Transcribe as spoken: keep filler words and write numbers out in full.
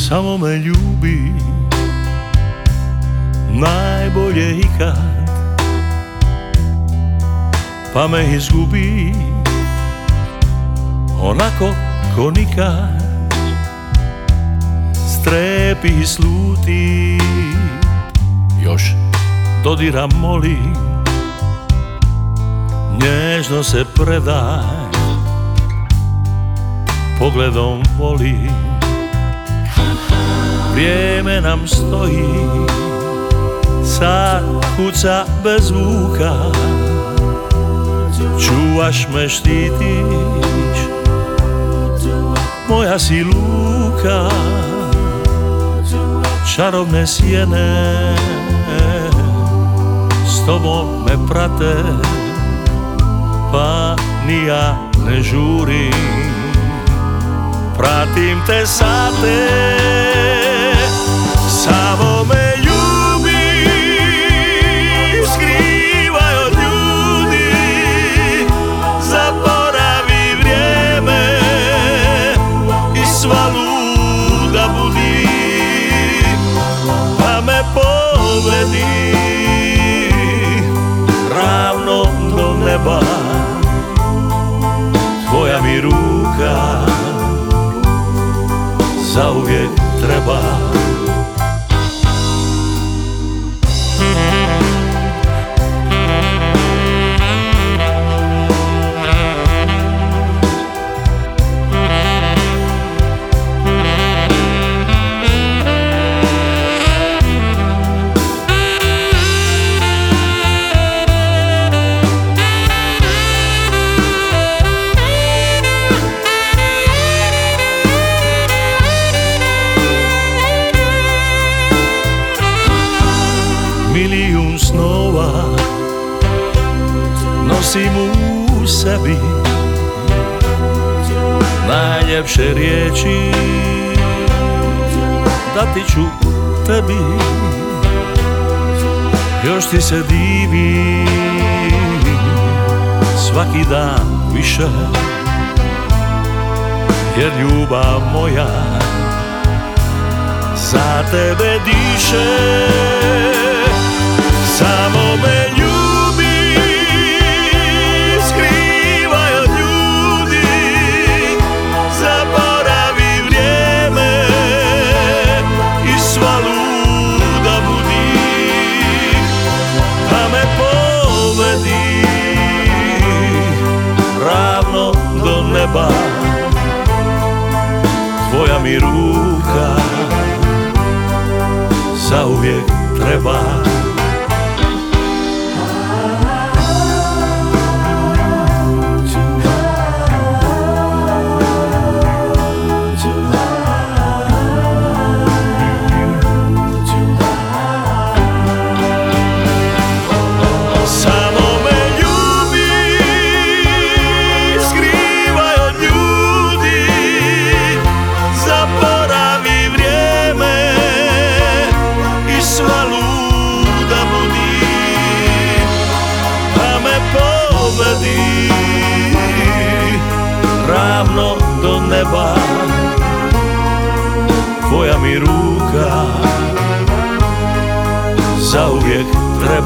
Samo me ljubi najbolje ikad, pa me izgubi onako ko nikad. Strepi i sluti, još dodira moli, nježno se predaj, pogledom voli. Vrijeme nam stoji, sad kuca bez zvuka, čuvaš me, štitiš, moja si luka. Čarobne sjene s tobom me prate, pa ni ja ne žurim, pratim te sate. Samo me ljubi, skrivaj od ljudi, zaboravi vrijeme i sva luda budi, pa me povedi ravno do neba. Tvoja mi ruka zauvijek treba. Milijun snova nosim u sebi, najljepše riječi dati ću tebi. Još ti se divim svaki dan više, jer ljubav moja za tebe diše. Samo me ljubi, skrivaj od ljudi, zaboravi vrijeme i sva luda budi, pa me povedi ravno do neba. Tvoja mi ruka zauvijek treba. Ravno do neba, tvoja mi ruka zauvijek treba.